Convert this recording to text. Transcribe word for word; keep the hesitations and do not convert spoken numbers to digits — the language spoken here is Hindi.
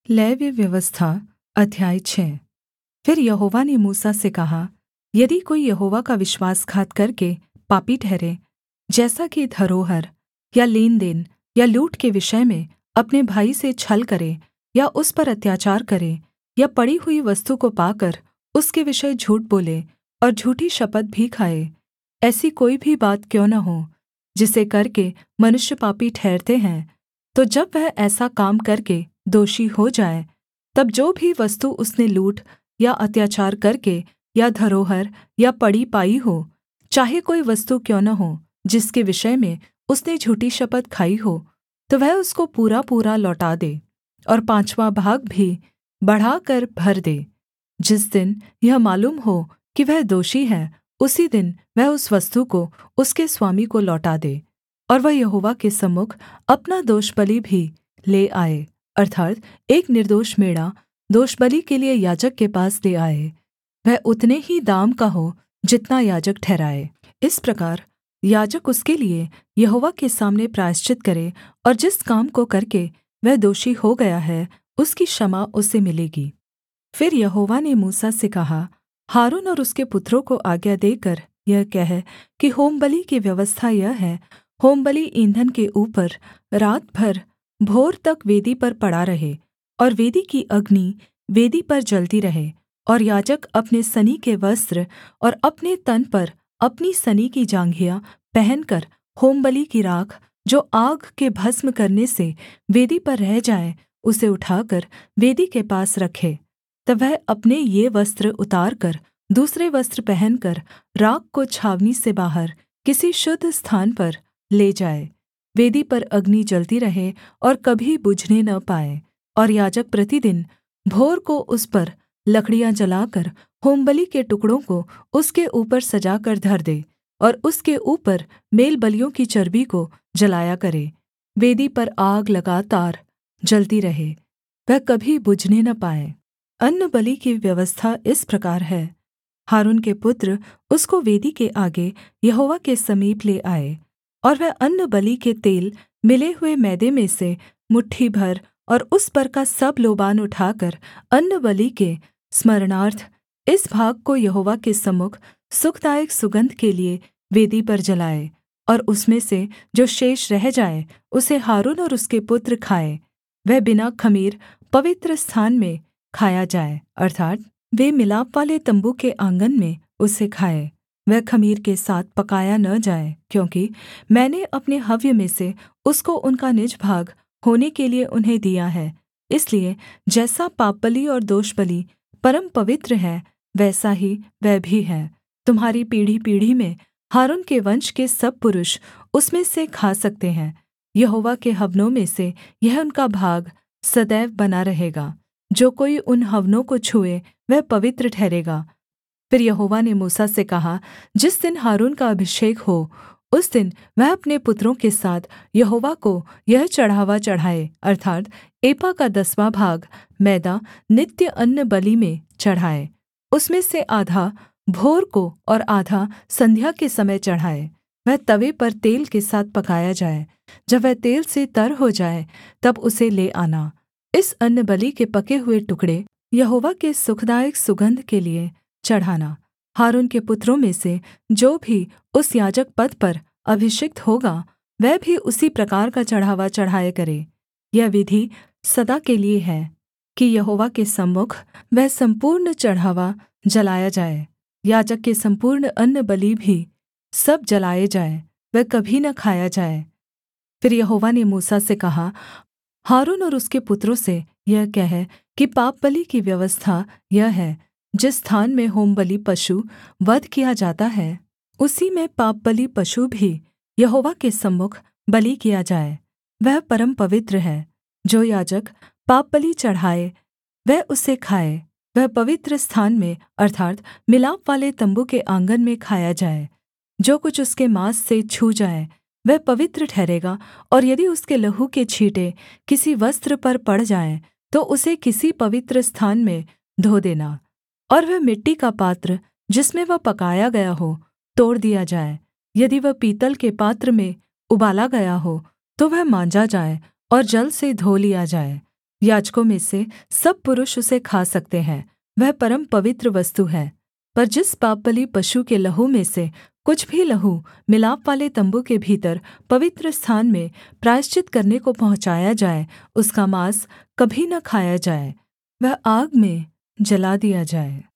लेवीय व्यवस्था अध्याय छः। फिर यहोवा ने मूसा से कहा, यदि कोई यहोवा का विश्वासघात करके पापी ठहरे, जैसा कि धरोहर या लेनदेन या लूट के विषय में अपने भाई से छल करे या उस पर अत्याचार करे या पड़ी हुई वस्तु को पाकर उसके विषय झूठ बोले और झूठी शपथ भी खाए, ऐसी कोई भी बात क्यों न हो जिसे करके मनुष्य पापी ठहरते हैं, तो जब वह ऐसा काम करके दोषी हो जाए, तब जो भी वस्तु उसने लूट या अत्याचार करके या धरोहर या पड़ी पाई हो, चाहे कोई वस्तु क्यों न हो जिसके विषय में उसने झूठी शपथ खाई हो, तो वह उसको पूरापूरा लौटा दे और पाँचवाँ भाग भी बढ़ाकर भर दे। जिस दिन यह मालूम हो कि वह दोषी है, उसी दिन वह उस वस्तु को उसके स्वामी को लौटा दे, और वह यहोवा के सम्मुख अपना दोषबलि भी ले आए, अर्थात् एक निर्दोष मेढ़ा दोषबलि के लिये याजक के पास ले आए। वह उतने ही दाम का हो जितना याजक ठहराए। इस प्रकार याजक उसके लिये यहोवा के सामने प्रायश्चित करे, और जिस काम को करके वह दोषी हो गया है, उसकी क्षमा उसे मिलेगी। फिर यहोवा ने मूसा से कहा, हारून और उसके पुत्रों को आज्ञा देकर यह कह कि होमबलि की व्यवस्था यह है, होमबलि ईंधन के ऊपर रात भर भोर तक वेदी पर पड़ा रहे, और वेदी की अग्नि वेदी पर जलती रहे, और याजक अपने सनी के वस्त्र और अपने तन पर अपनी सनी की जाँघिया पहनकर होमबलि की राख जो आग के भस्म करने से वेदी पर रह जाए, उसे उठाकर वेदी के पास रखे। तब वह अपने ये वस्त्र उतारकर दूसरे वस्त्र पहनकर राख को छावनी से बाहर किसी शुद्ध स्थान पर ले जाए। वेदी पर अग्नि जलती रहे और कभी बुझने न पाए, और याजक प्रतिदिन भोर को उस पर लकड़ियाँ जलाकर होमबलि के टुकड़ों को उसके ऊपर सजा कर धर दे, और उसके ऊपर मेलबलियों की चर्बी को जलाया करे। वेदी पर आग लगातार जलती रहे, वह कभी बुझने न पाए। अन्नबलि की व्यवस्था इस प्रकार है। हारून के पुत्र उसको वेदी के आगे यहोवा के समीप ले आए, और वह अन्नबलि के तेल मिले हुए मैदे में से मुट्ठी भर और उस पर का सब लोबान उठाकर अन्नबलि के स्मरणार्थ इस भाग को यहोवा के सम्मुख सुखदायक सुगन्ध के लिये वेदी पर जलाए, और उसमें से जो शेष रह जाए उसे हारून और उसके पुत्र खाएँ। वह बिना ख़मीर पवित्र स्थान में खाया जाए, अर्थात् वे मिलापवाले तम्बू के आँगन में उसे खाएँ। वह ख़मीर के साथ पकाया न जाए, क्योंकि मैंने अपने हव्य में से उसको उनका निज भाग होने के लिये उन्हें दिया है। इसलिए जैसा पापबलि और दोषबलि परम पवित्र है, वैसा ही वह भी है। तुम्हारी पीढ़ी-पीढ़ी में हारून के वंश के सब पुरुष उसमें से खा सकते हैं। यहोवा के हवनों में से यह उनका भाग सदैव बना रहेगा। जो कोई उन हवनों को छूए वह पवित्र ठहरेगा। फिर यहोवा ने मूसा से कहा, जिस दिन हारून का अभिषेक हो, उस दिन वह अपने पुत्रों के साथ यहोवा को यह चढ़ावा चढ़ाए, अर्थात् एपा का दसवाँ भाग मैदा नित्य अन्नबलि में चढ़ाए। उसमें से आधा भोर को और आधा संध्या के समय चढ़ाए। वह तवे पर तेल के साथ पकाया जाए। जब वह तेल से तर हो जाए, तब उसे ले आना। इस अन्नबलि के पके हुए टुकड़े यहोवा के सुखदायक सुगन्ध के लिये चढ़ाना। हारून के पुत्रों में से जो भी उस याजक पद पर अभिषिक्त होगा, वह भी उसी प्रकार का चढ़ावा चढ़ाया करे। यह विधि सदा के लिये है कि यहोवा के सम्मुख वह सम्पूर्ण चढ़ावा जलाया जाए। याजक के सम्पूर्ण अन्नबलि भी सब जलाए जाए, वह कभी न खाया जाए। फिर यहोवा ने मूसा से कहा, हारून और उसके पुत्रों से यह कह कि पापबलि की व्यवस्था यह है, जिस स्थान में होमबलि पशु वध किया जाता है, उसी में पापबलि पशु भी यहोवा के सम्मुख बलि किया जाए। वह परम पवित्र है। जो याजक पापबलि चढ़ाए वह उसे खाए। वह पवित्र स्थान में, अर्थात् मिलापवाले तम्बू के आँगन में खाया जाए। जो कुछ उसके माँस से छू जाए वह पवित्र ठहरेगा, और यदि उसके लहू के छींटे किसी वस्त्र पर पड़ जाएँ, तो उसे किसी पवित्र स्थान में धो देना। और वह मिट्टी का पात्र जिसमें वह पकाया गया हो, तोड़ दिया जाए। यदि वह पीतल के पात्र में उबाला गया हो, तो वह माँजा जाए और जल से धो लिया जाए। याजकों में से सब पुरुष उसे खा सकते हैं, वह परम पवित्र वस्तु है। पर जिस पापबलि पशु के लहू में से कुछ भी लहू मिलापवाले तम्बू के भीतर पवित्रस्थान में प्रायश्चित करने को पहुँचाया जाए, उसका माँस कभी न खाया जाए, वह आग में जला दिया जाए।